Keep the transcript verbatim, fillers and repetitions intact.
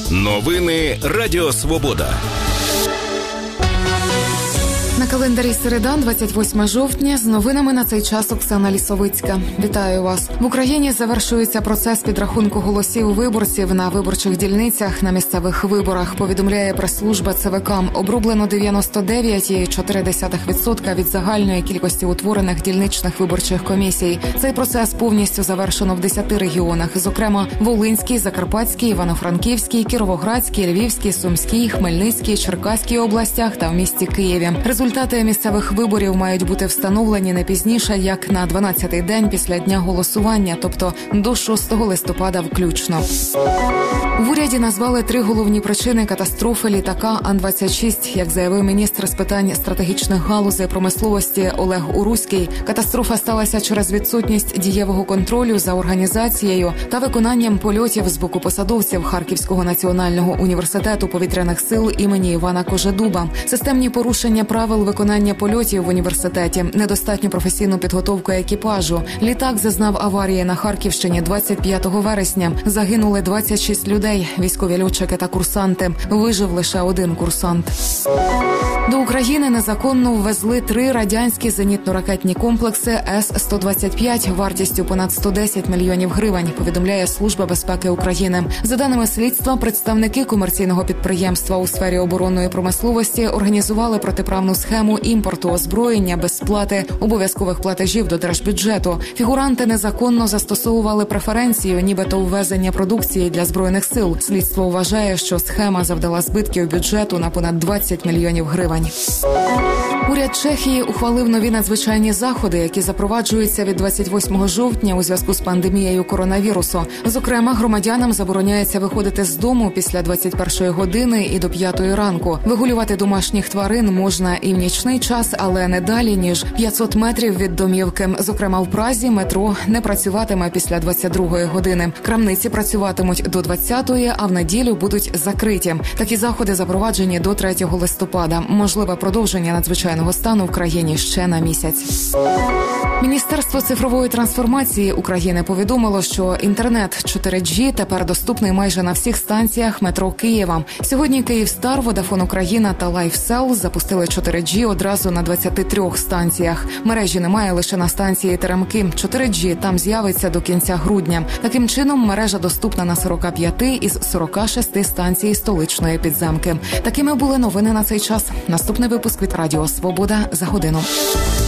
Новини Радіо Свобода. На календарі середа, двадцять восьме жовтня. З новинами на цей час Оксана Лісовицька. Вітаю вас. В Україні завершується процес підрахунку голосів виборців на виборчих дільницях на місцевих виборах, повідомляє прес-служба ЦВК. Оброблено дев'яносто дев'ять цілих чотири десятих відсотка від загальної кількості утворених дільничних виборчих комісій. Цей процес повністю завершено в десяти регіонах, зокрема Волинській, Закарпатській, Івано-Франківській, Кіровоградській, Львівській, Сумській, Хмельницькій, Черкаській областях та в місті Києві. Результати місцевих виборів мають бути встановлені не пізніше, як на дванадцятий день після дня голосування, тобто до шостого листопада включно. В уряді назвали три головні причини катастрофи літака Ан двадцять шість. Як заявив міністр з питань стратегічних галузей промисловості Олег Уруський, катастрофа сталася через відсутність дієвого контролю за організацією та виконанням польотів з боку посадовців Харківського національного університету повітряних сил імені Івана Кожедуба. Системні порушення правил виконання польотів в університеті, недостатню професійну підготовку екіпажу. Літак зазнав аварії на Харківщині двадцять п'ятого вересня. Загинули двадцять шість людей, військові льотчики та курсанти. Вижив лише один курсант. До України незаконно ввезли три радянські зенітно-ракетні комплекси С сто двадцять п'ять вартістю понад сто десять мільйонів гривень, повідомляє Служба безпеки України. За даними слідства, представники комерційного підприємства у сфері оборонної промисловості організували протиправну схему імпорту озброєння без сплати обов'язкових платежів до держбюджету. Фігуранти незаконно застосовували преференцію, нібито ввезення продукції для Збройних сил. Слідство вважає, що схема завдала збитків бюджету на понад двадцять мільйонів гривень. Уряд Чехії ухвалив нові надзвичайні заходи, які запроваджуються від двадцять восьмого жовтня у зв'язку з пандемією коронавірусу. Зокрема, громадянам забороняється виходити з дому після двадцять першої години і до п'ятої ранку. Вигулювати домашніх тварин можна і в нічний час, але не далі, ніж п'ятсот метрів від домівки. Зокрема, в Празі метро не працюватиме після двадцять другої години. Крамниці працюватимуть до двадцятої, а в неділю будуть закриті. Такі заходи запроваджені до третього листопада. Можливе продовження надзвичайного стану в країні ще на місяць. Міністерство цифрової трансформації України повідомило, що інтернет чотири джі тепер доступний майже на всіх станціях метро Києва. Сьогодні Київстар, Водафон Україна та Лайфсел запустили чотири джі одразу на двадцяти трьох станціях. Мережі немає лише на станції Теремки. чотири джі там з'явиться до кінця грудня. Таким чином, мережа доступна на сорока п'яти із сорока шести станцій столичної підземки. Такими були новини на цей час. Наступний випуск від Радіо Свобода за годину.